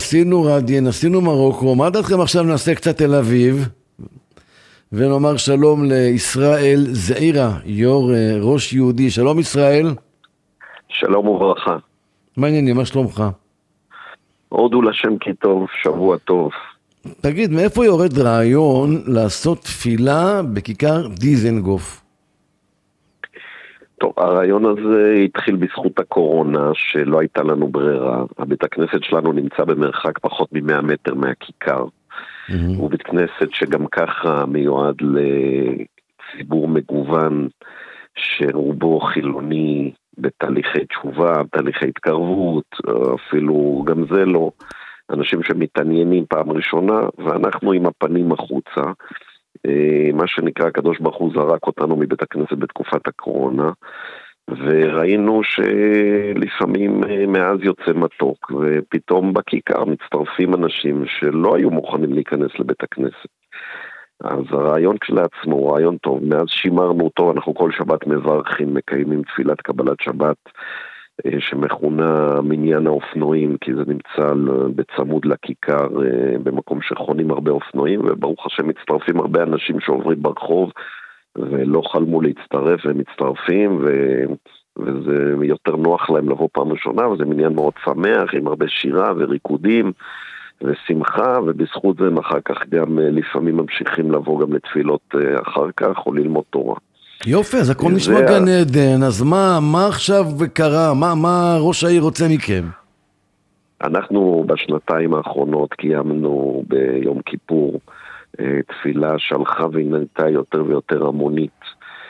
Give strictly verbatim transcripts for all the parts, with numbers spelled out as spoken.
עשינו רדיין, עשינו מרוקו, מה דעתכם עכשיו נעשה קצת תל אביב, ונאמר שלום לישראל זעירה, יור ראש יהודי. שלום ישראל. שלום וברכה. מה העניינים, מה שלומך? הודו לשם כי טוב, שבוע טוב. תגיד, מאיפה יורד רעיון לעשות תפילה בכיכר דיזנגוף? טוב, הרעיון הזה התחיל בזכות הקורונה, שלא הייתה לנו ברירה. הבית הכנסת שלנו נמצא במרחק פחות מ-מאה מטר מהכיכר. Mm-hmm. הוא בית כנסת שגם ככה מיועד לציבור מגוון, שרובו חילוני בתהליכי תשובה, בתהליכי התקרבות, אפילו גם זה לא. אנשים שמתעניינים פעם ראשונה, ואנחנו עם הפנים החוצה. מה שנקרא, הקדוש ברוך הוא זרק אותנו מבית הכנסת בתקופת הקורונה, וראינו שלפעמים מאז יוצא מתוק, ופתאום בכיכר מצטרפים אנשים שלא היו מוכנים להיכנס לבית הכנסת. אז הרעיון כשלעצמו הוא רעיון טוב, מאז שימרנו אותו, אנחנו כל שבת מברכים, מקיימים תפילת קבלת שבת, שמכונה מניין האופנועים, כי זה נמצא בצמוד לכיכר, במקום שחונים הרבה אופנועים, וברוך השם מצטרפים הרבה אנשים שעוברים ברחוב, ולא חלמו להצטרף, והם מצטרפים, ו... וזה יותר נוח להם לבוא פעם ראשונה, וזה מניין מאוד שמח, עם הרבה שירה וריקודים, ושמחה, ובזכות זה אחר כך גם לפעמים ממשיכים לבוא גם לתפילות אחר כך, או ללמוד תורה. יופי, אז הכל נשמע גן עדן, אז מה, מה עכשיו קרה? מה, מה ראש העיר רוצה מכם? אנחנו בשנתיים האחרונות קיימנו ביום כיפור תפילה שהלכה והנתה יותר ויותר המונית.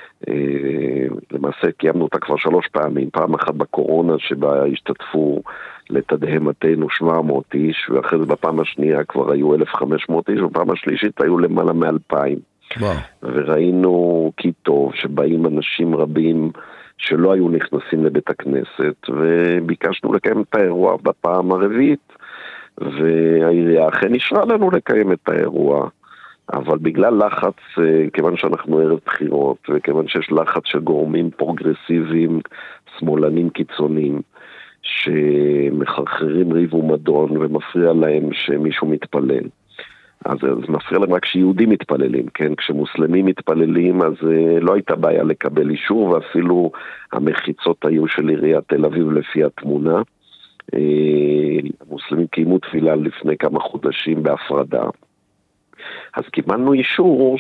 למעשה קיימנו אותה כבר שלוש פעמים, פעם אחת בקורונה שבה השתתפו לתדהמתנו שבע מאות איש, ואחרי זה בפעם השנייה כבר היו אלף וחמש מאות איש, ובפעם השלישית היו למעלה מאלפיים. וואו. וראינו כי טוב שבאים אנשים רבים שלא היו נכנסים לבית הכנסת, וביקשנו לקיים את האירוע בפעם הרביעית, והעירייה אכן אישרה לנו לקיים את האירוע, אבל בגלל לחץ, כיוון שאנחנו ערב בחירות, וכיוון שיש לחץ של גורמים פרוגרסיביים, שמאלנים קיצוניים, שמחרחרים ריב ומדון ומפריע להם שמישהו מתפלל. אז זה מפריע להם רק שיהודים מתפללים, כן? כשמוסלמים מתפללים, אז לא הייתה בעיה לקבל אישור, ואפילו המחיצות היו של עיריית תל אביב לפי התמונה. המוסלמים קיימו תפילה לפני כמה חודשים בהפרדה. אז קיבלנו אישור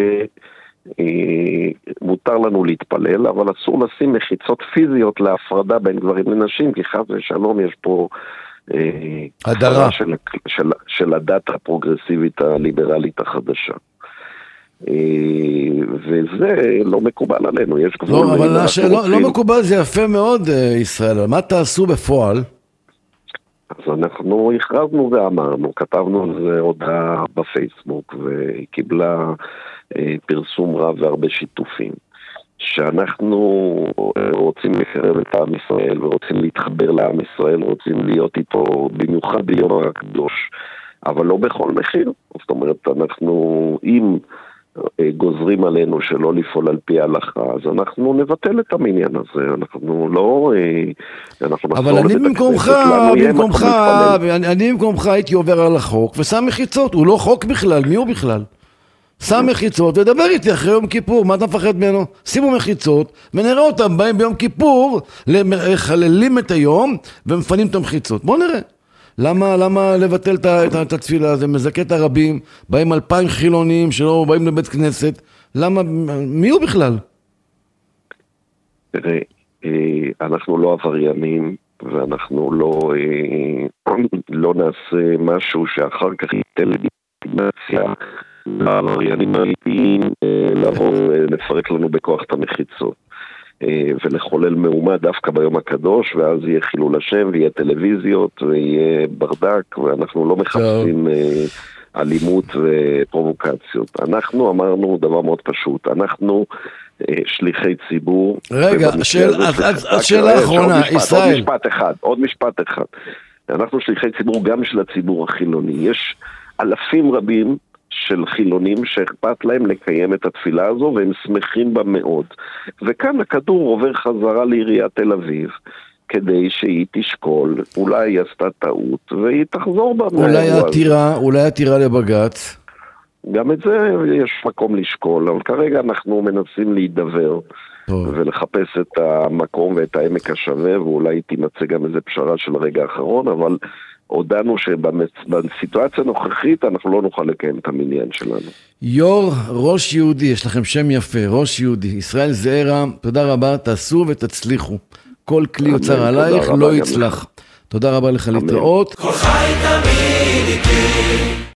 שמותר לנו להתפלל, אבל אסור לשים מחיצות פיזיות להפרדה בין גברים לנשים, כי חס ושלום יש פה הדרה של, של, של הדת הפרוגרסיבית הליברלית החדשה. וזה לא מקובל עלינו, יש גבול. לא, אבל לא, לא מקובל, זה יפה מאוד ישראל, מה תעשו בפועל? אז אנחנו הכרזנו ואמרנו, כתבנו על זה הודעה בפייסבוק, והיא קיבלה פרסום רב והרבה שיתופים, שאנחנו רוצים לקרב את עם ישראל, ורוצים להתחבר לעם ישראל, רוצים להיות איתו במיוחד ביום הקדוש, אבל לא בכל מחיר. זאת אומרת, אנחנו, אם גוזרים עלינו שלא לפעול על פי ההלכה, אז אנחנו נבטל את המניין הזה, אנחנו לא... אנחנו אבל אני במקומך, במקומך, אני במקומך הייתי עובר על החוק, ושם מחיצות, הוא לא חוק בכלל, מי הוא בכלל? שם מחיצות ודבר איתי אחרי יום כיפור, מה אתה מפחד ממנו? שימו מחיצות ונראה אותם, באים ביום כיפור, חללים את היום ומפנים את המחיצות. בוא נראה. למה, למה לבטל את, את, את התפילה הזה? מזכה את הרבים, באים אלפיים חילונים שלא באים לבית כנסת. למה, מי הוא בכלל? תראה, אנחנו לא עבריינים, ואנחנו לא, לא נעשה משהו שאחר כך ייתן לגיטימציה לעבריינים האמיתיים לבוא ולפרק לנו בכוח את המחיצות. ולחולל מהומה דווקא ביום הקדוש, ואז יהיה חילול השם, ויהיה טלוויזיות, ויהיה ברדק, ואנחנו לא מחפשים אלימות ופרובוקציות. אנחנו אמרנו דבר מאוד פשוט, אנחנו שליחי ציבור. רגע, אז שאלה אחרונה, ישראל. עוד משפט אחד, עוד משפט אחד. אנחנו שליחי ציבור גם של הציבור החילוני. יש אלפים רבים של חילונים שאכפת להם לקיים את התפילה הזו, והם שמחים בה מאוד. וכאן הכדור עובר חזרה לעיריית תל אביב, כדי שהיא תשקול, אולי היא עשתה טעות, והיא תחזור בה. אולי עתירה, אולי עתירה לבג"ץ. גם את זה יש מקום לשקול, אבל כרגע אנחנו מנסים להידבר, טוב. ולחפש את המקום ואת העמק השווה, ואולי תימצא גם איזה פשרה של הרגע האחרון, אבל הודענו שבסיטואציה הנוכחית אנחנו לא נוכל לקיים את המניין שלנו. יור ראש יהודי, יש לכם שם יפה, ראש יהודי, ישראל זעירא, תודה רבה, תעשו ותצליחו. כל כלי יוצר עלייך לא יצלח. תודה רבה לך להתראות.